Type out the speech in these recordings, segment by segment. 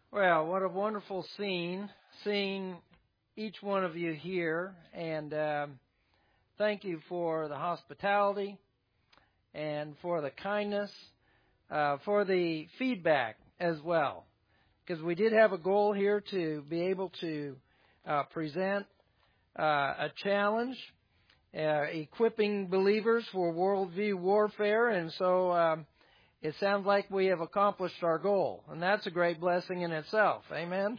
Well, what a wonderful scene, seeing each one of you here. And thank you for the hospitality and for the kindness, for the feedback as well. Because we did have a goal here to be able to present a challenge, equipping believers for worldview warfare. And so it sounds like we have accomplished our goal, and that's a great blessing in itself. Amen?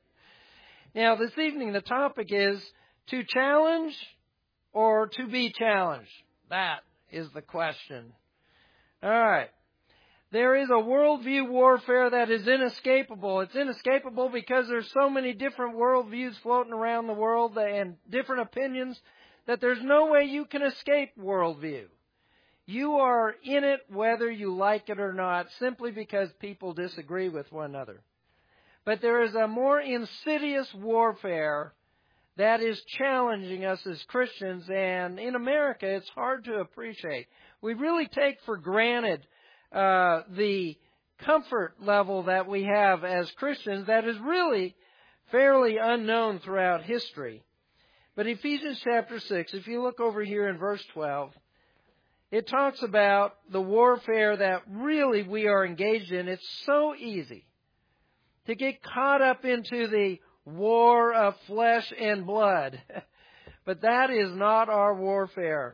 Now, this evening, the topic is to challenge or to be challenged. That is the question. All right. There is a worldview warfare that is inescapable. It's inescapable because there's so many different worldviews floating around the world and different opinions that there's no way you can escape worldview. You are in it whether you like it or not, simply because people disagree with one another. But there is a more insidious warfare that is challenging us as Christians, and in America it's hard to appreciate. We really take for granted the comfort level that we have as Christians that is really fairly unknown throughout history. But Ephesians chapter 6, if you look over here in verse 12, it talks about the warfare that really we are engaged in. It's so easy to get caught up into the war of flesh and blood. But that is not our warfare.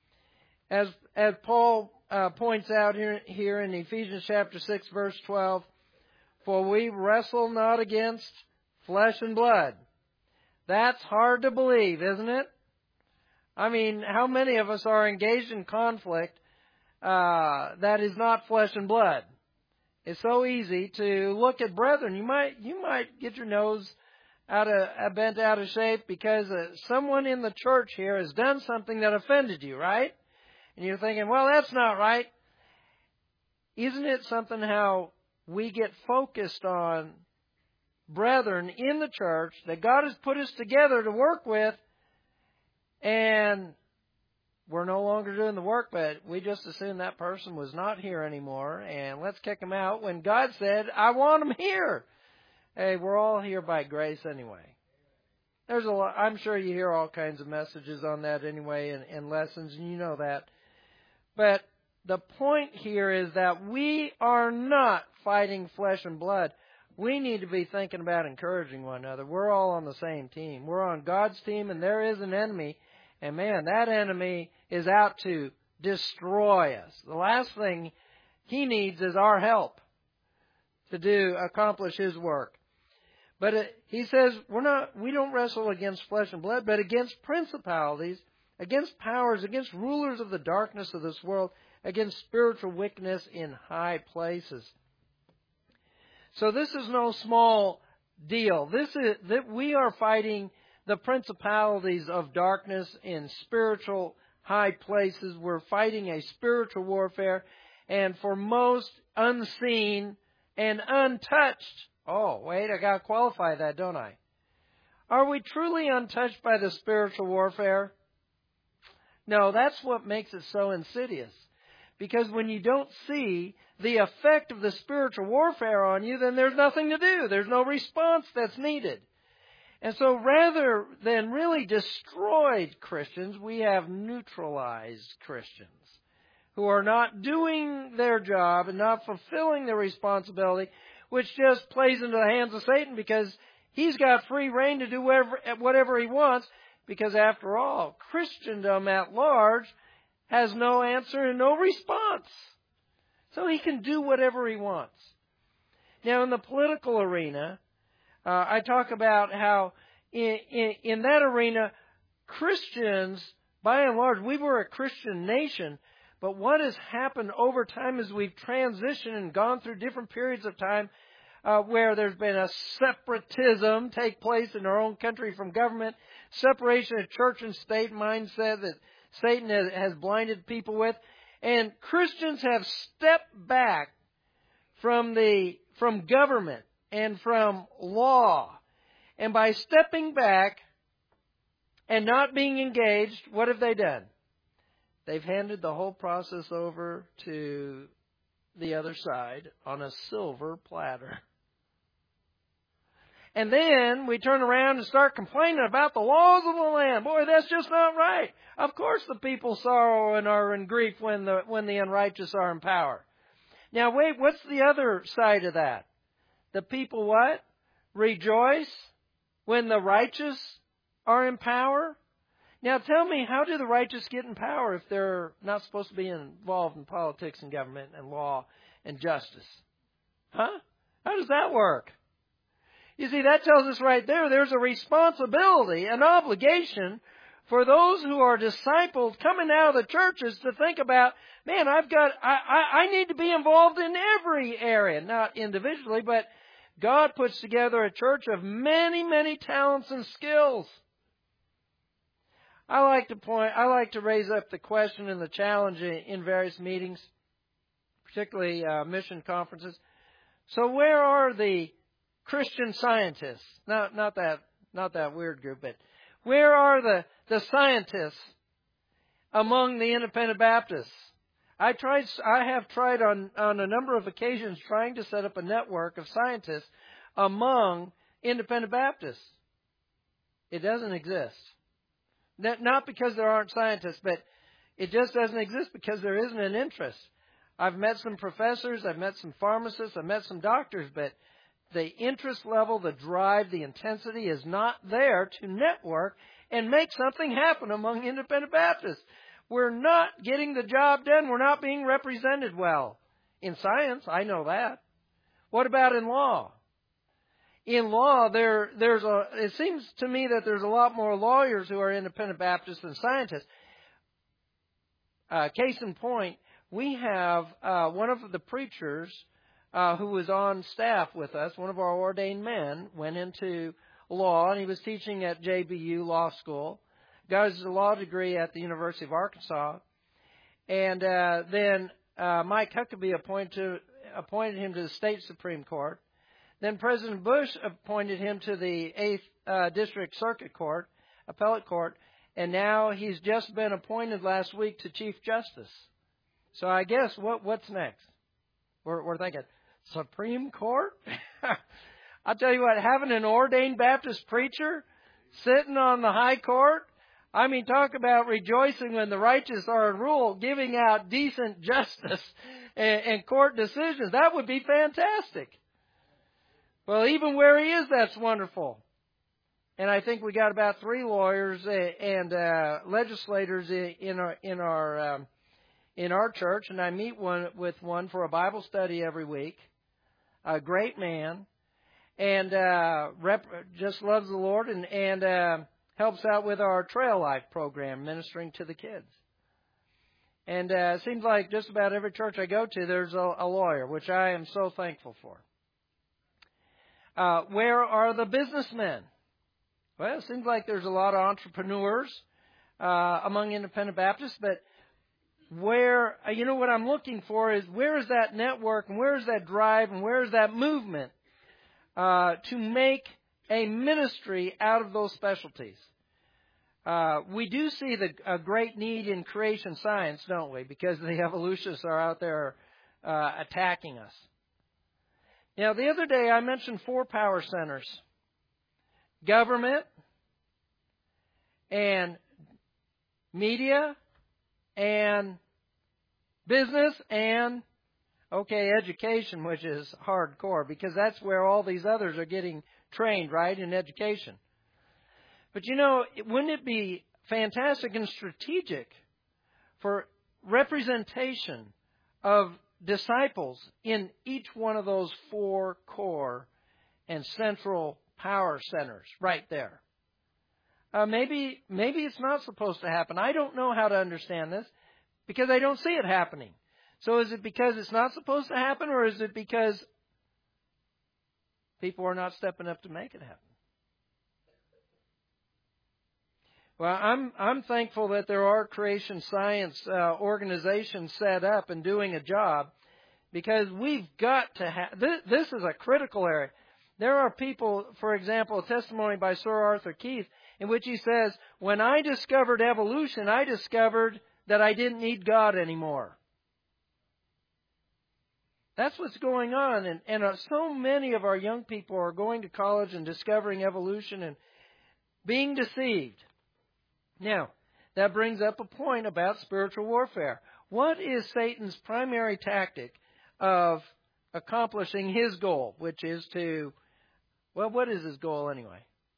As Paul points out here in Ephesians chapter 6, verse 12, for we wrestle not against flesh and blood. That's hard to believe, isn't it? I mean, how many of us are engaged in conflict that is not flesh and blood? It's so easy to look at brethren. You might get your nose bent out of shape because someone in the church here has done something that offended you, right? And you're thinking, well, that's not right. Isn't it something how we get focused on brethren in the church that God has put us together to work with, and we're no longer doing the work, but we just assume that person was not here anymore, and let's kick them out when God said, I want them here. Hey, we're all here by grace anyway. There's a lot, I'm sure you hear all kinds of messages on that anyway and lessons, and you know that. But the point here is that we are not fighting flesh and blood. We need to be thinking about encouraging one another. We're all on the same team. We're on God's team, and there is an enemy. And man, that enemy is out to destroy us. The last thing he needs is our help to accomplish his work. But he says we don't wrestle against flesh and blood, but against principalities, against powers, against rulers of the darkness of this world, against spiritual wickedness in high places. So this is no small deal. This is that we are fighting the principalities of darkness in spiritual high places. We're fighting a spiritual warfare, and for most unseen and untouched. Oh, wait, I got to qualify that, don't I? Are we truly untouched by the spiritual warfare? No, that's what makes it so insidious. Because when you don't see the effect of the spiritual warfare on you, then there's nothing to do. There's no response that's needed. And so rather than really destroyed Christians, we have neutralized Christians who are not doing their job and not fulfilling their responsibility, which just plays into the hands of Satan because he's got free reign to do whatever he wants, because after all, Christendom at large has no answer and no response. So he can do whatever he wants. Now, in the political arena, I talk about how in that arena, Christians, by and large, we were a Christian nation, but what has happened over time is we've transitioned and gone through different periods of time where there's been a separatism take place in our own country from government, separation of church and state mindset that Satan has blinded people with, and Christians have stepped back from government and from law. And by stepping back and not being engaged, what have they done? They've handed the whole process over to the other side on a silver platter. And then we turn around and start complaining about the laws of the land. Boy, that's just not right. Of course the people sorrow and are in grief when the unrighteous are in power. Now wait, what's the other side of that? The people what? Rejoice when the righteous are in power? Now tell me, how do the righteous get in power if they're not supposed to be involved in politics and government and law and justice? Huh? How does that work? You see, that tells us right there, there's a responsibility, an obligation for those who are discipled coming out of the churches to think about, man, I need to be involved in every area, not individually, but God puts together a church of many, many talents and skills. I like to raise up the question and the challenge in various meetings, particularly mission conferences. So where are the Christian Scientists? Not that weird group, but where are the scientists among the independent Baptists? I have tried on a number of occasions trying to set up a network of scientists among independent Baptists. It doesn't exist. Not because there aren't scientists, but it just doesn't exist because there isn't an interest. I've met some professors, I've met some pharmacists, I've met some doctors, but the interest level, the drive, the intensity is not there to network and make something happen among independent Baptists. We're not getting the job done. We're not being represented well. In science, I know that. What about in law? In law, it seems to me that there's a lot more lawyers who are independent Baptists than scientists. Case in point, we have one of the preachers who was on staff with us, one of our ordained men, went into law, and he was teaching at JBU Law School, got his law degree at the University of Arkansas, and then Mike Huckabee appointed him to the state Supreme Court. Then President Bush appointed him to the 8th District Circuit Court, Appellate Court, and now he's just been appointed last week to Chief Justice. So I guess what's next? We're thinking, Supreme Court? I'll tell you what, having an ordained Baptist preacher sitting on the high court, I mean, talk about rejoicing when the righteous are in rule, giving out decent justice and court decisions. That would be fantastic. Well, even where he is, that's wonderful. And I think we got about 3 lawyers and legislators in our church, and I meet with one for a Bible study every week. A great man, and just loves the Lord, and helps out with our Trail Life program, ministering to the kids. And it seems like just about every church I go to, there's a lawyer, which I am so thankful for. Where are the businessmen? Well, it seems like there's a lot of entrepreneurs among independent Baptists, but where, what I'm looking for is where is that network and where is that drive and where is that movement to make a ministry out of those specialties? We do see a great need in creation science, don't we? Because the evolutionists are out there attacking us. Now, the other day I mentioned 4 power centers. Government and media and business and, education, which is hardcore, because that's where all these others are getting trained, right, in education. But wouldn't it be fantastic and strategic for representation of disciples in each one of those 4 core and central power centers right there? Maybe it's not supposed to happen. I don't know how to understand this because I don't see it happening. So is it because it's not supposed to happen, or is it because people are not stepping up to make it happen? Well, I'm thankful that there are creation science organizations set up and doing a job, because we've got to have this is a critical area. There are people, for example, a testimony by Sir Arthur Keith, in which he says, when I discovered evolution, I discovered that I didn't need God anymore. That's what's going on. And so many of our young people are going to college and discovering evolution and being deceived. Now, that brings up a point about spiritual warfare. What is Satan's primary tactic of accomplishing his goal, which is to, well, what is his goal anyway?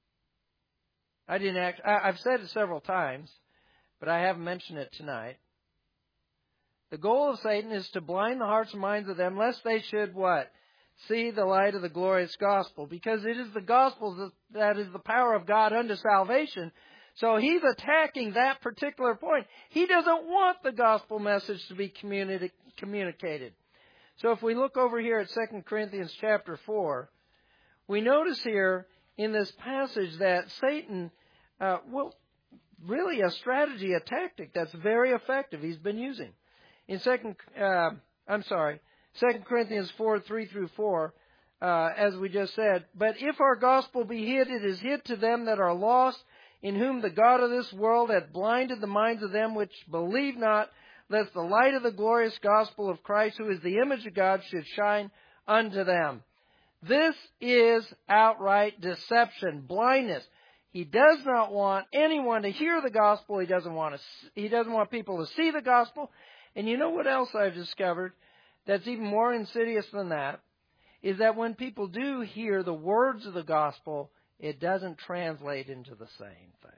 I've said it several times, but I haven't mentioned it tonight. The goal of Satan is to blind the hearts and minds of them, lest they should what? See the light of the glorious gospel. Because it is the gospel that is the power of God unto salvation. So he's attacking that particular point. He doesn't want the gospel message to be communicated. So if we look over here at 2 Corinthians chapter 4, we notice here in this passage that Satan, really a strategy, a tactic that's very effective he's been using. In 2 Corinthians 4, 3 through 4, as we just said, but if our gospel be hid, it is hid to them that are lost, in whom the God of this world hath blinded the minds of them which believe not, lest the light of the glorious gospel of Christ, who is the image of God, should shine unto them. This is outright deception, blindness. He does not want anyone to hear the gospel. He doesn't want people to see the gospel. And you know what else I've discovered that's even more insidious than that? Is that when people do hear the words of the gospel, it doesn't translate into the same thing.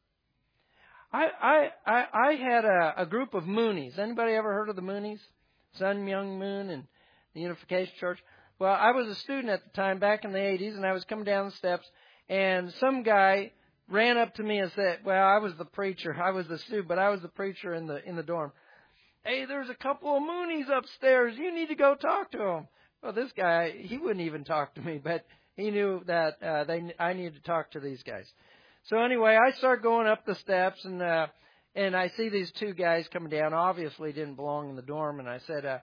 I had a group of Moonies. Anybody ever heard of the Moonies? Sun Myung Moon and the Unification Church. Well, I was a student at the time, back in the 80s, and I was coming down the steps, and some guy ran up to me and said, well, I was the preacher. I was the student, but I was the preacher in the dorm. Hey, there's a couple of Moonies upstairs. You need to go talk to them. Well, this guy, he wouldn't even talk to me, but he knew that I needed to talk to these guys. So anyway, I start going up the steps, and I see these two guys coming down. Obviously didn't belong in the dorm, and I said,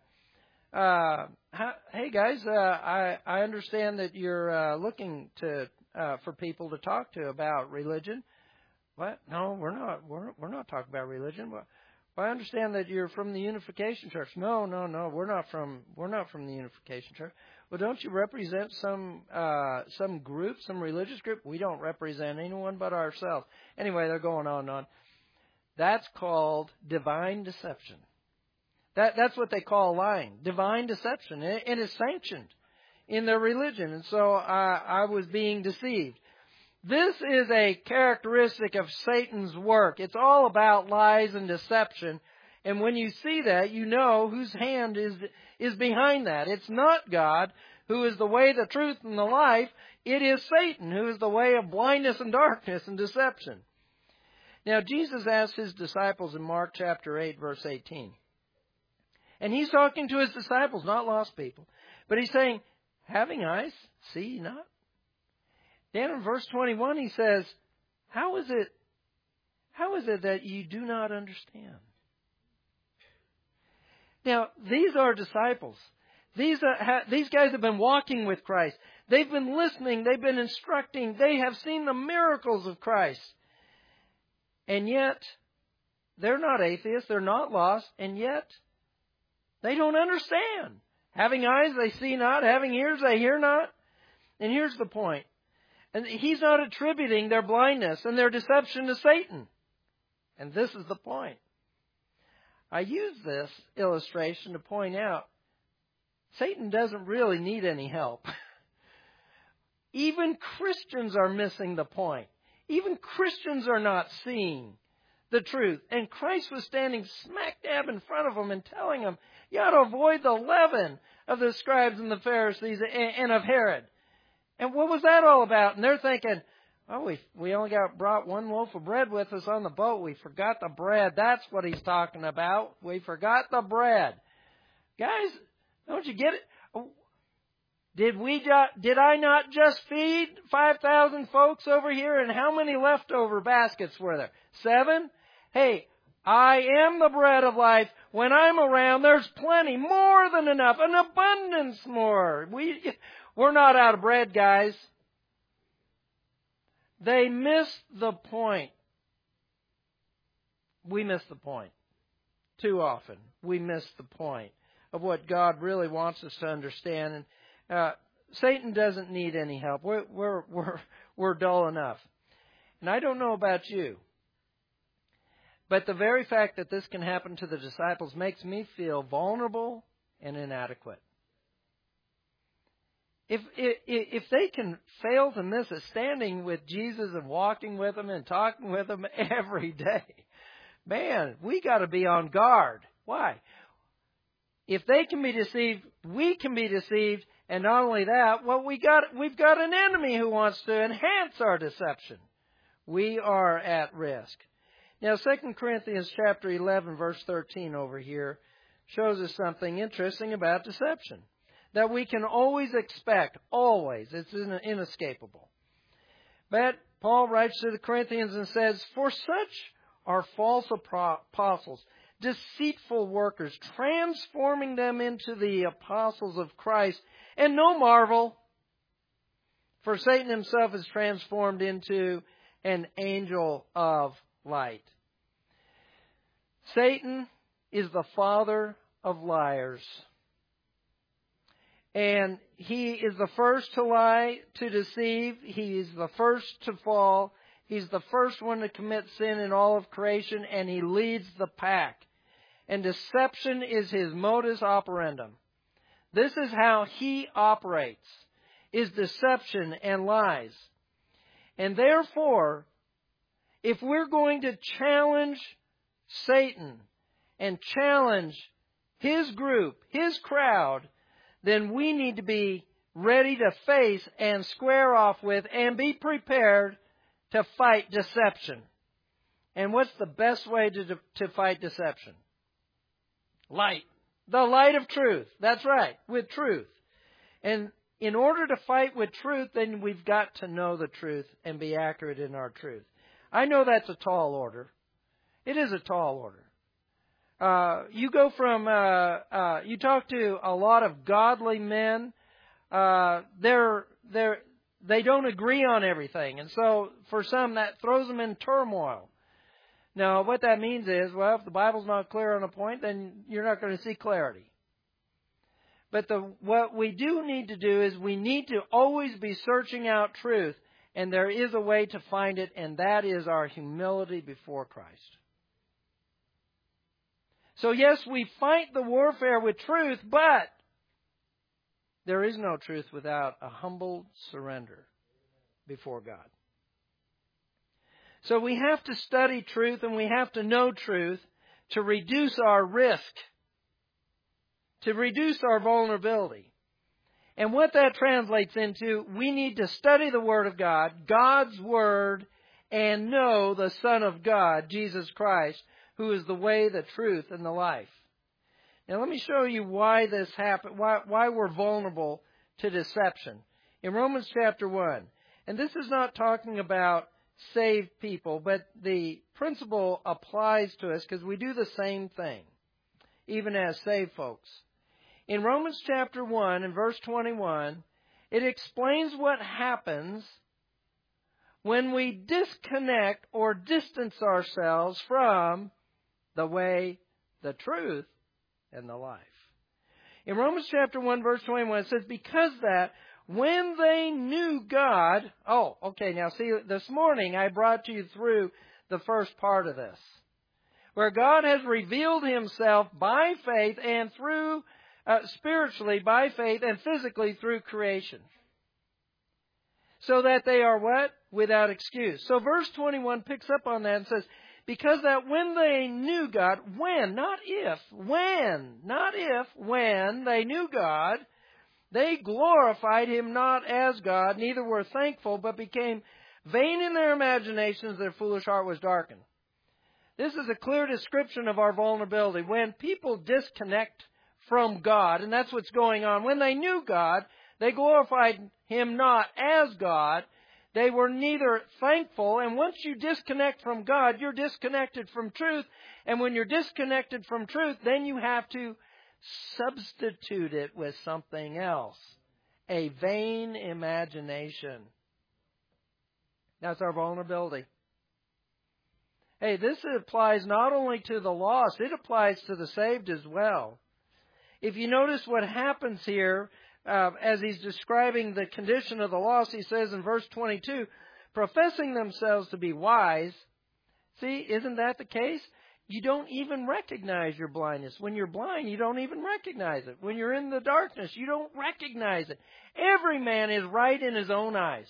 hey guys, I understand that you're looking for people to talk to about religion. What? No, we're not. We're not talking about religion. Well, I understand that you're from the Unification Church. No, we're not from the Unification Church. Well, don't you represent some group, some religious group? We don't represent anyone but ourselves. Anyway, they're going on and on. That's called divine deception. That's what they call lying, divine deception. It is sanctioned in their religion, and so I was being deceived. This is a characteristic of Satan's work. It's all about lies and deception. And when you see that, you know whose hand is behind that. It's not God, who is the way, the truth, and the life. It is Satan, who is the way of blindness and darkness and deception. Now, Jesus asked his disciples in Mark chapter 8, verse 18. And he's talking to his disciples, not lost people. But he's saying, having eyes, see ye not? Then in verse 21 he says, How is it that you do not understand? Now, these are disciples. These guys have been walking with Christ. They've been listening. They've been instructing. They have seen the miracles of Christ. And yet, they're not atheists. They're not lost. And yet, they don't understand. Having eyes, they see not. Having ears, they hear not. And here's the point. And he's not attributing their blindness and their deception to Satan. And this is the point. I use this illustration to point out Satan doesn't really need any help. Even Christians are missing the point. Even Christians are not seeing the truth. And Christ was standing smack dab in front of them and telling them, you ought to avoid the leaven of the scribes and the Pharisees and of Herod. And what was that all about? And they're thinking, oh, we only brought one loaf of bread with us on the boat. We forgot the bread. That's what he's talking about. We forgot the bread. Guys, don't you get it? Did I not just feed 5,000 folks over here? And how many leftover baskets were there? 7? Hey, I am the bread of life. When I'm around, there's plenty, more than enough, an abundance more. We're not out of bread, guys. They miss the point. We miss the point. Too often, we miss the point of what God really wants us to understand. And Satan doesn't need any help. We're dull enough. And I don't know about you, but the very fact that this can happen to the disciples makes me feel vulnerable and inadequate. If they can fail to miss it, standing with Jesus and walking with Him and talking with Him every day, man, we got to be on guard. Why? If they can be deceived, we can be deceived, and not only that, we've got an enemy who wants to enhance our deception. We are at risk. Now, 2 Corinthians chapter 11, verse 13 over here shows us something interesting about deception that we can always expect, always. It's inescapable. But Paul writes to the Corinthians and says, "For such are false apostles, deceitful workers, transforming them into the apostles of Christ. And no marvel, for Satan himself is transformed into an angel of light." Satan is the father of liars. And he is the first to lie, to deceive. He is the first to fall. He's the first one to commit sin in all of creation, and he leads the pack. And deception is his modus operandum. This is how he operates, is deception and lies. And therefore, if we're going to challenge Satan and challenge his group, his crowd, then we need to be ready to face and square off with and be prepared to fight deception. And what's the best way to fight deception? Light. The light of truth. That's right, with truth. And in order to fight with truth, then we've got to know the truth and be accurate in our truth. I know that's a tall order. It is a tall order. You go from, you talk to a lot of godly men, they don't agree on everything. And so for some that throws them in turmoil. Now what that means is, well, if the Bible's not clear on a point, then you're not going to see clarity. But what we do need to do is we need to always be searching out truth. And there is a way to find it, and that is our humility before Christ. So yes, we fight the warfare with truth, but there is no truth without a humble surrender before God. So we have to study truth and we have to know truth to reduce our risk, to reduce our vulnerability. And what that translates into, we need to study the Word of God, God's Word, and know the Son of God, Jesus Christ, who is the way, the truth, and the life. Now let me show you why this happened, why we're vulnerable to deception. In Romans chapter 1, and this is not talking about saved people, but the principle applies to us because we do the same thing, even as saved folks. In Romans chapter 1 and verse 21, it explains what happens when we disconnect or distance ourselves from the way, the truth, and the life. In Romans chapter 1 verse 21 it says, because that when they knew God... Oh, okay, now see, this morning I brought you through the first part of this, where God has revealed Himself by faith and through, spiritually by faith and physically through creation. So that they are what? Without excuse. So verse 21 picks up on that and says, because that when they knew God, when, not if, when they knew God, they glorified Him not as God, neither were thankful, but became vain in their imaginations, their foolish heart was darkened. This is a clear description of our vulnerability. When people disconnect from God, and that's what's going on, when they knew God, they glorified Him not as God. They were neither thankful, and once you disconnect from God, you're disconnected from truth. And when you're disconnected from truth, then you have to substitute it with something else. A vain imagination. That's our vulnerability. Hey, this applies not only to the lost, it applies to the saved as well. If you notice what happens here, as he's describing the condition of the lost, he says in verse 22, professing themselves to be wise. See, isn't that the case? You don't even recognize your blindness. When you're blind, you don't even recognize it. When you're in the darkness, you don't recognize it. Every man is right in his own eyes.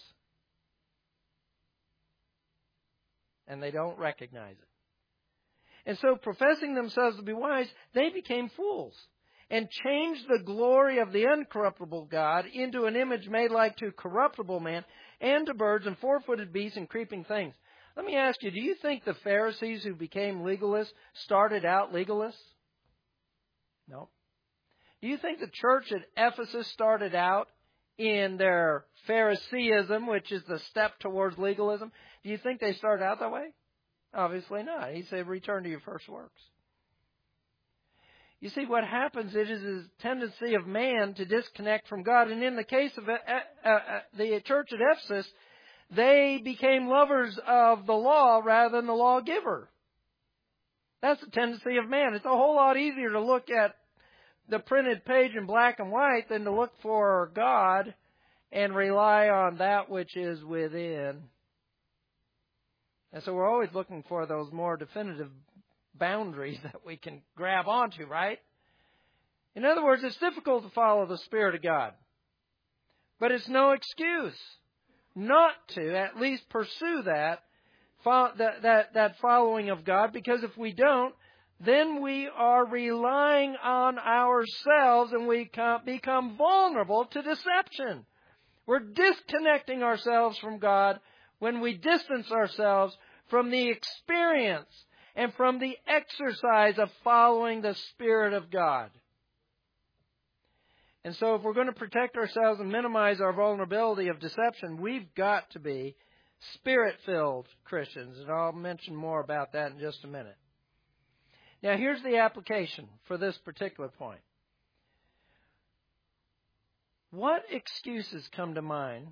And they don't recognize it. And so, professing themselves to be wise, they became fools and changed the glory of the uncorruptible God into an image made like to corruptible man and to birds and four-footed beasts and creeping things. Let me ask you, do you think the Pharisees who became legalists started out legalists? No. Do you think the church at Ephesus started out in their Phariseeism, which is the step towards legalism? Do you think they started out that way? Obviously not. He said, return to your first works. You see, what happens, it is a tendency of man to disconnect from God. And in the case of the church at Ephesus, they became lovers of the law rather than the lawgiver. That's the tendency of man. It's a whole lot easier to look at the printed page in black and white than to look for God and rely on that which is within. And so we're always looking for those more definitive boundaries that we can grab onto, right? In other words, it's difficult to follow the Spirit of God. But it's no excuse not to at least pursue that following of God, because if we don't, then we are relying on ourselves and we become vulnerable to deception. We're disconnecting ourselves from God when we distance ourselves from the experience and from the exercise of following the Spirit of God. And so if we're going to protect ourselves and minimize our vulnerability of deception, we've got to be Spirit-filled Christians. And I'll mention more about that in just a minute. Now here's the application for this particular point. What excuses come to mind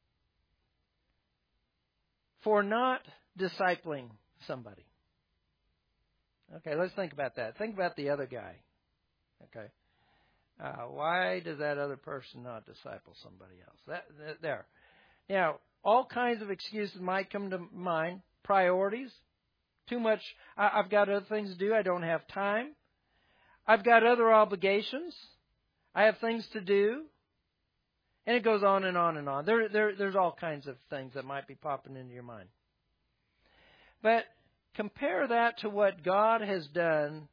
for not discipling somebody? Okay, let's think about that. Think about the other guy. Okay. Why does that other person not disciple somebody else? There. Now, all kinds of excuses might come to mind. Priorities. Too much. I've got other things to do. I don't have time. I've got other obligations. I have things to do. And it goes on and on and on. There's all kinds of things that might be popping into your mind. But compare that to what God has done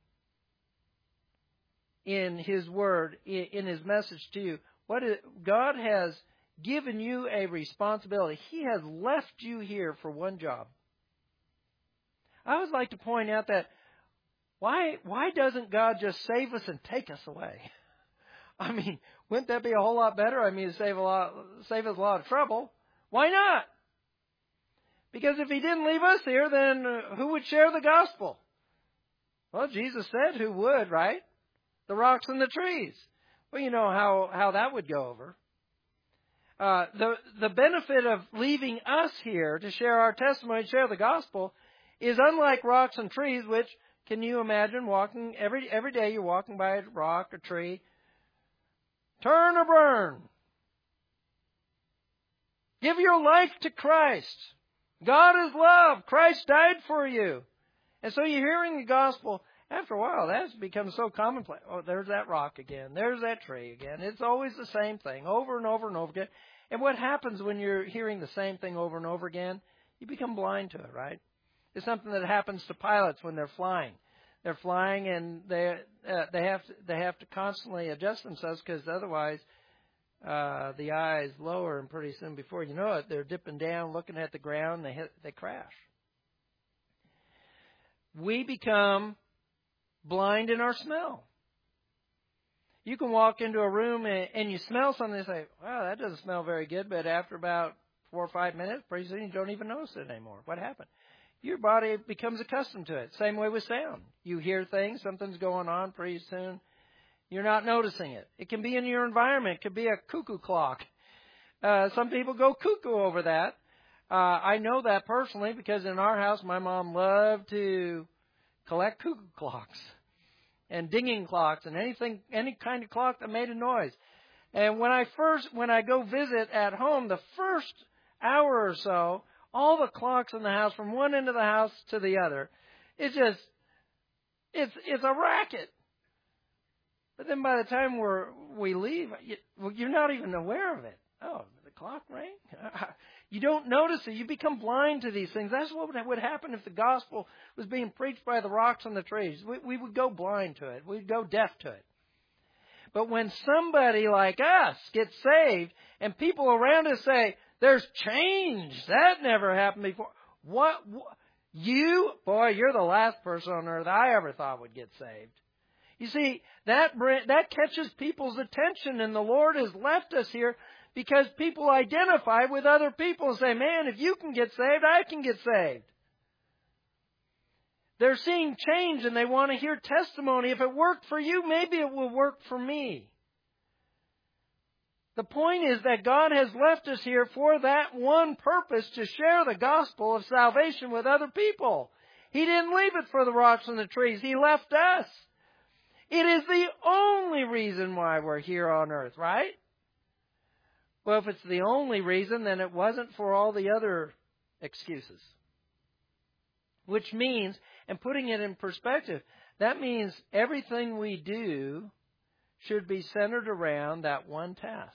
in His Word, in His message to you. God has given you a responsibility. He has left you here for one job. I always like to point out that why doesn't God just save us and take us away? I mean, wouldn't that be a whole lot better? I mean, save us a lot of trouble. Why not? Because if He didn't leave us here, then who would share the gospel? Well, Jesus said who would, right? The rocks and the trees. Well, you know how that would go over. The benefit of leaving us here to share our testimony, share the gospel, is unlike rocks and trees, which, can you imagine walking, every day you're walking by a rock or tree, turn or burn. Give your life to Christ. God is love. Christ died for you. And so you're hearing the gospel. After a while, that's become so commonplace. Oh, there's that rock again. There's that tree again. It's always the same thing over and over and over again. And what happens when you're hearing the same thing over and over again? You become blind to it, right? It's something that happens to pilots when they're flying. They're flying and they have to constantly adjust themselves, because otherwise the eye is lower, and pretty soon, before you know it, they're dipping down, looking at the ground, they crash. We become blind in our smell. You can walk into a room and you smell something and say, wow, that doesn't smell very good, but after about 4 or 5 minutes, pretty soon you don't even notice it anymore. What happened? Your body becomes accustomed to it. Same way with sound. You hear things, something's going on, pretty soon you're not noticing it. It can be in your environment. It could be a cuckoo clock. Some people go cuckoo over that. I know that personally, because in our house, my mom loved to collect cuckoo clocks. and dinging clocks and any kind of clock that made a noise. And when I go visit at home, the first hour or so, all the clocks in the house, from one end of the house to the other, it's a racket. But then by the time we leave, you're not even aware of it. Oh, the clock rang? You don't notice it. You become blind to these things. That's what would happen if the gospel was being preached by the rocks and the trees. We would go blind to it. We'd go deaf to it. But when somebody like us gets saved and people around us say, there's change, that never happened before. You're the last person on earth I ever thought would get saved. You see, that catches people's attention, and the Lord has left us here because people identify with other people and say, man, if you can get saved, I can get saved. They're seeing change and they want to hear testimony. If it worked for you, maybe it will work for me. The point is that God has left us here for that one purpose, to share the gospel of salvation with other people. He didn't leave it for the rocks and the trees. He left us. It is the only reason why we're here on earth, right? Well, if it's the only reason, then it wasn't for all the other excuses. Which means, and putting it in perspective, that means everything we do should be centered around that one task.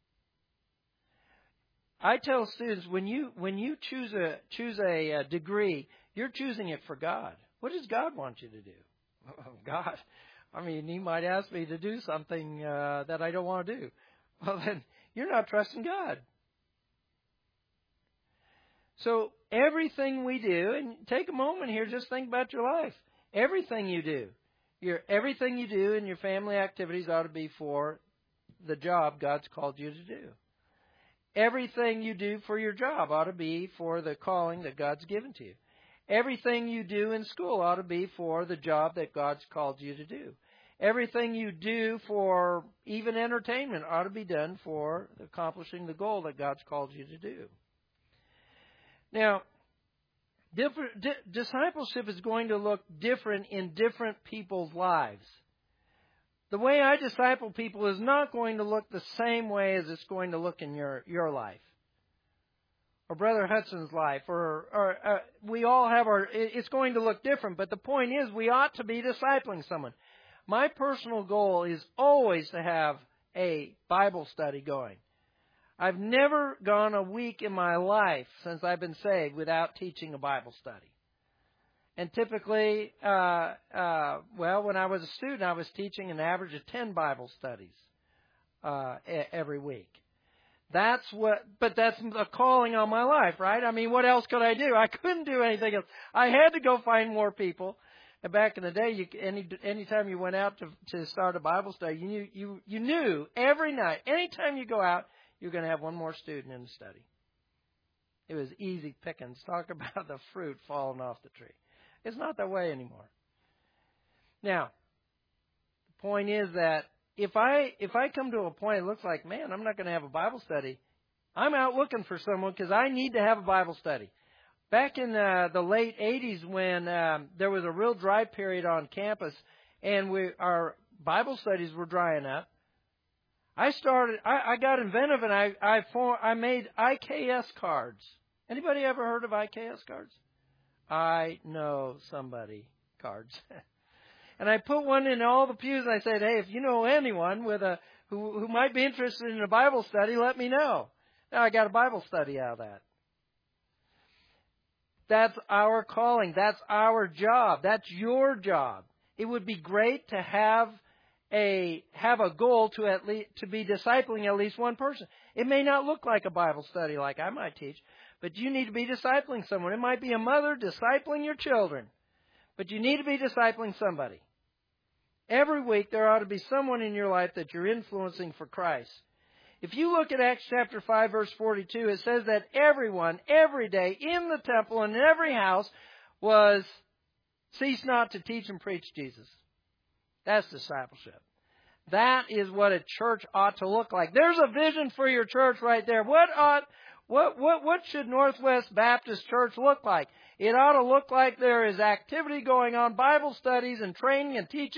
I tell students, when you choose a degree, you're choosing it for God. What does God want you to do? Oh, God, I mean, He might ask me to do something that I don't want to do. Well, then you're not trusting God. So everything we do, and take a moment here, just think about your life. Everything you do, everything you do in your family activities ought to be for the job God's called you to do. Everything you do for your job ought to be for the calling that God's given to you. Everything you do in school ought to be for the job that God's called you to do. Everything you do for even entertainment ought to be done for accomplishing the goal that God's called you to do. Now, discipleship is going to look different in different people's lives. The way I disciple people is not going to look the same way as it's going to look in your life, or Brother Hudson's life, or we all have it's going to look different, but the point is we ought to be discipling someone. My personal goal is always to have a Bible study going. I've never gone a week in my life since I've been saved without teaching a Bible study. And typically, when I was a student, I was teaching an average of 10 Bible studies every week. But that's a calling on my life, right? I mean, what else could I do? I couldn't do anything else. I had to go find more people. And back in the day, anytime you went out to start a Bible study, you knew every night, anytime you go out, you're going to have one more student in the study. It was easy pickings. Talk about the fruit falling off the tree. It's not that way anymore. Now, the point is that if I come to a point, it looks like, man, I'm not going to have a Bible study. I'm out looking for someone because I need to have a Bible study. Back in the late 80s, when there was a real dry period on campus and our Bible studies were drying up, I got inventive and I made IKS cards. Anybody ever heard of IKS cards? I know somebody cards. And I put one in all the pews and I said, hey, if you know anyone who might be interested in a Bible study, let me know. Now I got a Bible study out of that. That's our calling. That's our job. That's your job. It would be great to have a goal to be discipling at least one person. It may not look like a Bible study like I might teach, but you need to be discipling someone. It might be a mother discipling your children, but you need to be discipling somebody. Every week there ought to be someone in your life that you're influencing for Christ. If you look at Acts chapter 5, verse 42, it says that everyone, every day, in the temple and in every house ceased not to teach and preach Jesus. That's discipleship. That is what a church ought to look like. There's a vision for your church right there. What should Northwest Baptist Church look like? It ought to look like there is activity going on, Bible studies and training and teaching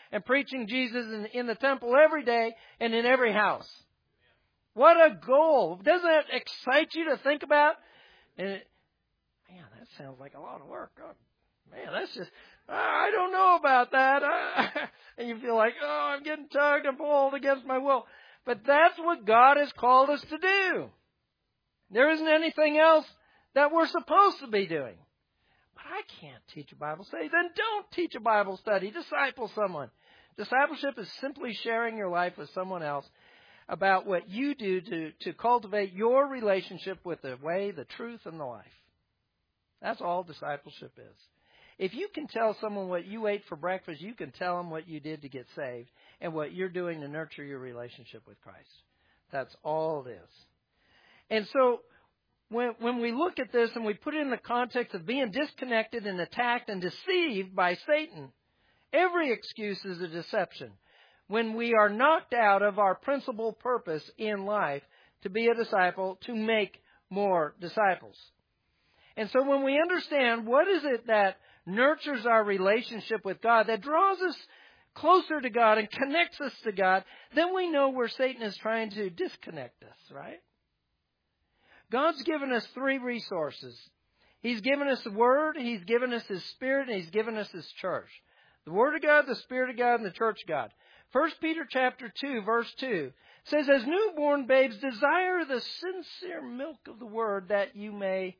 and preaching Jesus in the temple every day and in every house. What a goal. Doesn't that excite you to think about? And man, that sounds like a lot of work. Oh, man, that's just, I don't know about that. And you feel like, oh, I'm getting tugged and pulled against my will. But that's what God has called us to do. There isn't anything else that we're supposed to be doing. But I can't teach a Bible study. Then don't teach a Bible study. Disciple someone. Discipleship is simply sharing your life with someone else about what you do to cultivate your relationship with the way, the truth, and the life. That's all discipleship is. If you can tell someone what you ate for breakfast, you can tell them what you did to get saved and what you're doing to nurture your relationship with Christ. That's all it is. And so when we look at this and we put it in the context of being disconnected and attacked and deceived by Satan, every excuse is a deception. When we are knocked out of our principal purpose in life to be a disciple, to make more disciples. And so when we understand what is it that nurtures our relationship with God, that draws us closer to God and connects us to God, then we know where Satan is trying to disconnect us, right? God's given us three resources. He's given us the Word, He's given us His Spirit, and He's given us His church. The Word of God, the Spirit of God, and the church of God. 1 Peter chapter 2, verse 2 says, as newborn babes, desire the sincere milk of the Word that you may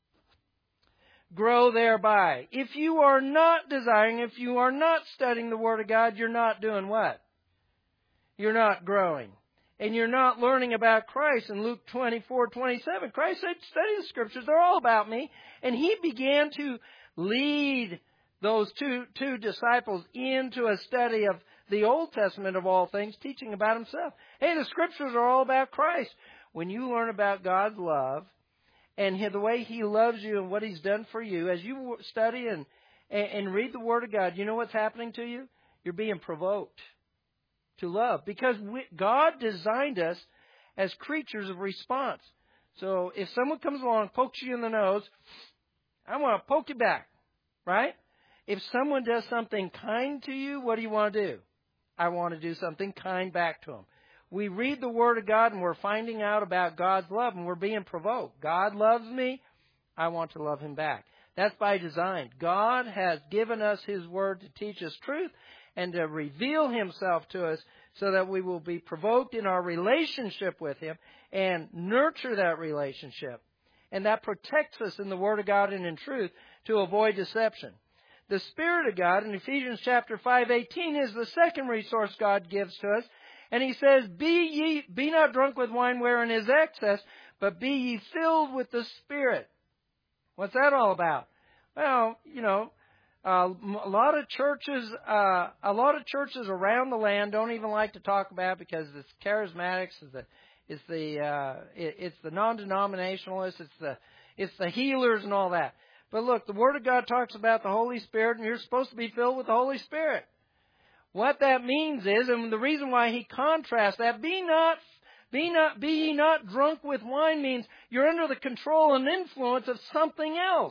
grow thereby. If you are not desiring, if you are not studying the Word of God, you're not doing what? You're not growing. And you're not learning about Christ. In Luke 24:27, Christ said, study the Scriptures, they're all about me. And He began to lead those two disciples into a study of the Old Testament of all things, teaching about Himself. Hey, the Scriptures are all about Christ. When you learn about God's love and the way He loves you and what He's done for you, as you study and read the Word of God, you know what's happening to you? You're being provoked to love. Because God designed us as creatures of response. So if someone comes along and pokes you in the nose, I want to poke you back, right? If someone does something kind to you, what do you want to do? I want to do something kind back to them. We read the Word of God and we're finding out about God's love and we're being provoked. God loves me. I want to love Him back. That's by design. God has given us His Word to teach us truth and to reveal Himself to us so that we will be provoked in our relationship with Him and nurture that relationship. And that protects us in the Word of God and in truth to avoid deception. The Spirit of God in Ephesians chapter 5:18 is the second resource God gives to us. And He says, be not drunk with wine wherein is excess, but be ye filled with the Spirit. What's that all about? Well, a lot of churches around the land don't even like to talk about it because it's charismatics, it's the non-denominationalists, it's the healers and all that. But look, the Word of God talks about the Holy Spirit, and you're supposed to be filled with the Holy Spirit. What that means is, and the reason why He contrasts that, be ye not drunk with wine means you're under the control and influence of something else.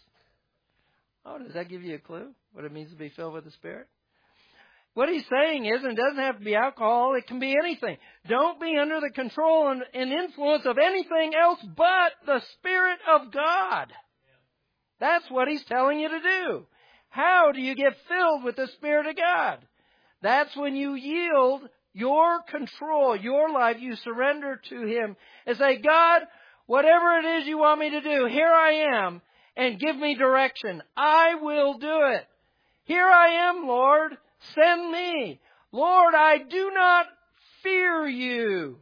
Oh, does that give you a clue what it means to be filled with the Spirit? What He's saying is, and it doesn't have to be alcohol, it can be anything. Don't be under the control and influence of anything else but the Spirit of God. That's what He's telling you to do. How do you get filled with the Spirit of God? That's when you yield your control, your life, you surrender to Him and say, God, whatever it is you want me to do, here I am, and give me direction. I will do it. Here I am, Lord. Send me. Lord, I do not fear you.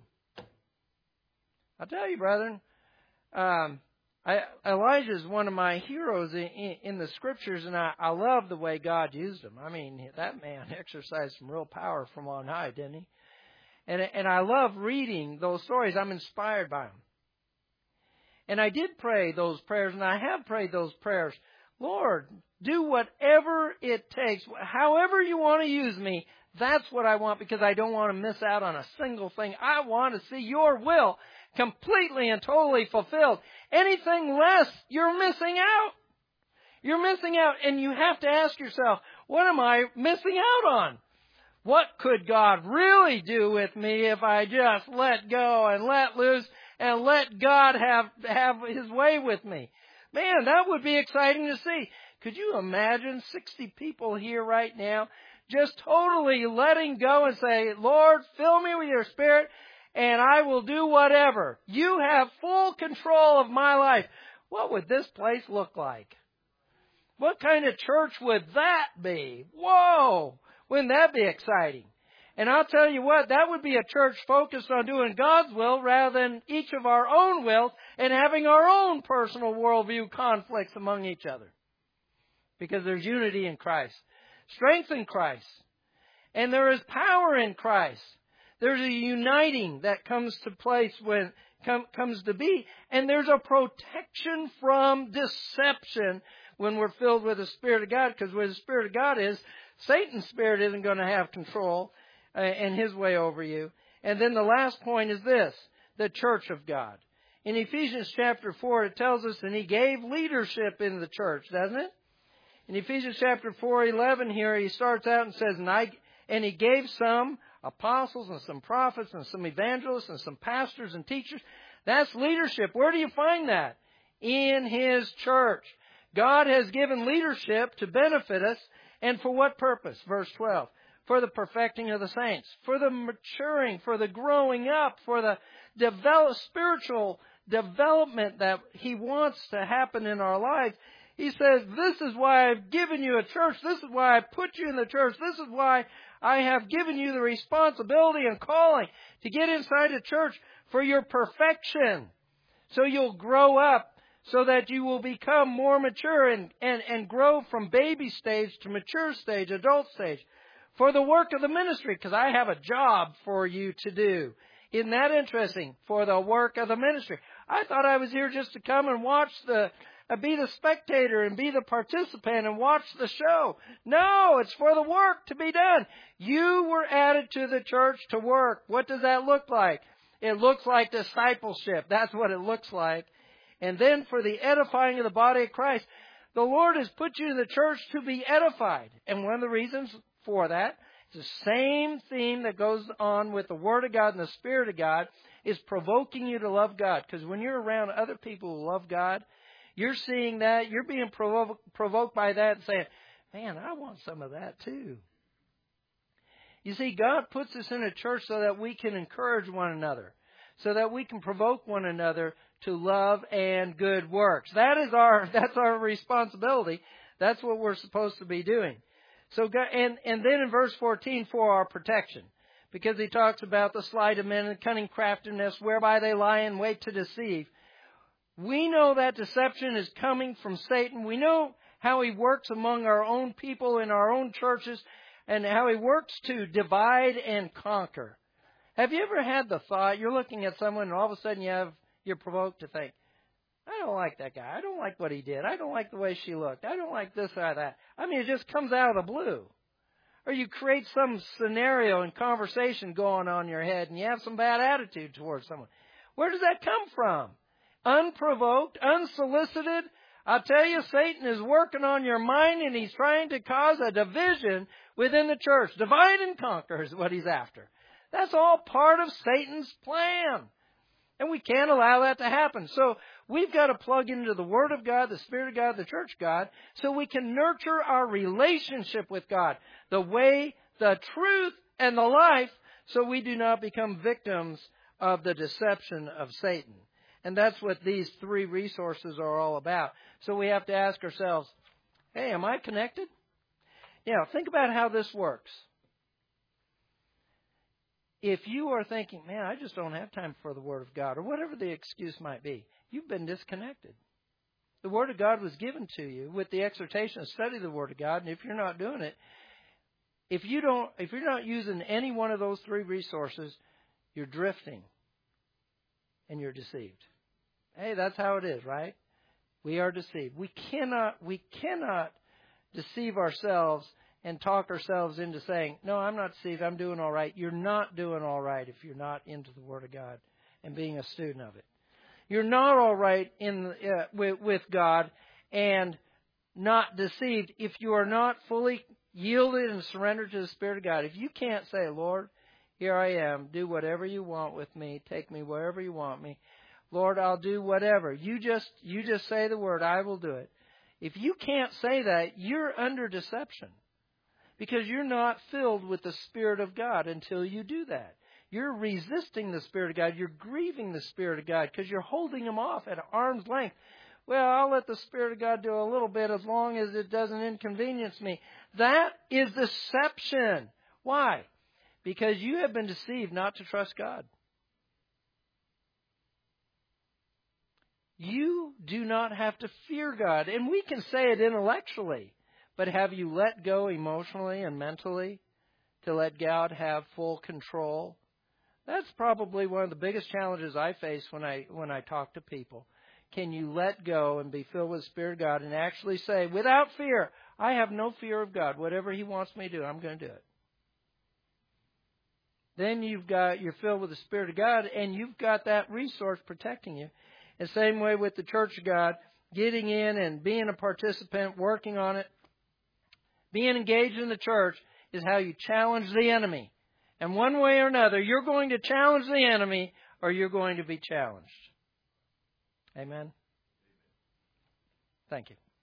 I'll tell you, brethren, Elijah is one of my heroes in the Scriptures, and I love the way God used him. I mean, that man exercised some real power from on high, didn't he? And I love reading those stories. I'm inspired by them. And I did pray those prayers, and I have prayed those prayers. Lord, do whatever it takes. However you want to use me, that's what I want, because I don't want to miss out on a single thing. I want to see your will completely and totally fulfilled. Anything less, you're missing out. You're missing out, and you have to ask yourself, what am I missing out on? What could God really do with me if I just let go and let loose and let God have His way with me? Man, that would be exciting to see. Could you imagine 60 people here right now just totally letting go and say, Lord, fill me with your Spirit and I will do whatever. You have full control of my life. What would this place look like? What kind of church would that be? Whoa! Wouldn't that be exciting? And I'll tell you what, that would be a church focused on doing God's will rather than each of our own wills and having our own personal worldview conflicts among each other. Because there's unity in Christ, strength in Christ, and there is power in Christ. There's a uniting that comes to place when comes to be, and there's a protection from deception when we're filled with the Spirit of God, because where the Spirit of God is, Satan's spirit isn't going to have control and his way over you. And then the last point is this, the church of God. In Ephesians chapter 4, it tells us, and He gave leadership in the church, doesn't it? In Ephesians chapter 4:11 here, he starts out and says, and He gave some apostles and some prophets and some evangelists and some pastors and teachers. That's leadership. Where do you find that? In His church. God has given leadership to benefit us. And for what purpose? Verse 12. For the perfecting of the saints. For the maturing. For the growing up. For the spiritual development that He wants to happen in our lives. He says, this is why I've given you a church. This is why I put you in the church. This is why I have given you the responsibility and calling to get inside a church for your perfection. So you'll grow up, so that you will become more mature and grow from baby stage to mature stage, adult stage. For the work of the ministry, because I have a job for you to do. Isn't that interesting? For the work of the ministry. I thought I was here just to come and watch be the spectator and be the participant and watch the show. No, it's for the work to be done. You were added to the church to work. What does that look like? It looks like discipleship. That's what it looks like. And then for the edifying of the body of Christ, the Lord has put you in the church to be edified. And one of the reasons for that is the same theme that goes on with the Word of God and the Spirit of God is provoking you to love God. Because when you're around other people who love God, you're seeing that, you're being provoked by that and saying, man, I want some of that too. You see, God puts us in a church so that we can encourage one another, so that we can provoke one another to love and good works. That's our responsibility. That's what we're supposed to be doing. So, and then in verse 14, for our protection, because he talks about the sleight of men and cunning craftiness, whereby they lie in wait to deceive. We know that deception is coming from Satan. We know how he works among our own people in our own churches and how he works to divide and conquer. Have you ever had the thought, you're looking at someone and all of a sudden you're provoked to think, I don't like that guy. I don't like what he did. I don't like the way she looked. I don't like this or that. I mean, it just comes out of the blue. Or you create some scenario and conversation going on in your head and you have some bad attitude towards someone. Where does that come from? Unprovoked, unsolicited. I'll tell you, Satan is working on your mind and he's trying to cause a division within the church. Divide and conquer is what he's after. That's all part of Satan's plan. And we can't allow that to happen. So we've got to plug into the Word of God, the Spirit of God, the Church of God, so we can nurture our relationship with God, the way, the truth, and the life, so we do not become victims of the deception of Satan. And that's what these three resources are all about. So we have to ask ourselves, hey, am I connected? Think about how this works. If you are thinking, man, I just don't have time for the Word of God, or whatever the excuse might be, you've been disconnected. The Word of God was given to you with the exhortation to study the Word of God, and if you're not doing it, if you're not using any one of those three resources, you're drifting and you're deceived. Hey, that's how it is, right? We are deceived. We cannot deceive ourselves and talk ourselves into saying, no, I'm not deceived, I'm doing all right. You're not doing all right if you're not into the Word of God and being a student of it. You're not all right with God and not deceived if you are not fully yielded and surrendered to the Spirit of God, if you can't say, Lord, here I am, do whatever you want with me, take me wherever you want me, Lord, I'll do whatever. You just say the word, I will do it. If you can't say that, you're under deception because you're not filled with the Spirit of God until you do that. You're resisting the Spirit of God. You're grieving the Spirit of God because you're holding Him off at arm's length. Well, I'll let the Spirit of God do a little bit as long as it doesn't inconvenience me. That is deception. Why? Because you have been deceived not to trust God. You do not have to fear God. And we can say it intellectually. But have you let go emotionally and mentally to let God have full control? That's probably one of the biggest challenges I face when I talk to people. Can you let go and be filled with the Spirit of God and actually say, without fear, I have no fear of God. Whatever He wants me to do, I'm going to do it. Then you're filled with the Spirit of God and you've got that resource protecting you. The same way with the Church of God, getting in and being a participant, working on it, being engaged in the church is how you challenge the enemy. And one way or another, you're going to challenge the enemy or you're going to be challenged. Amen? Thank you.